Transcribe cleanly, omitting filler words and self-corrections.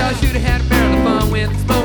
I should have had a barrel of fun with the smoke.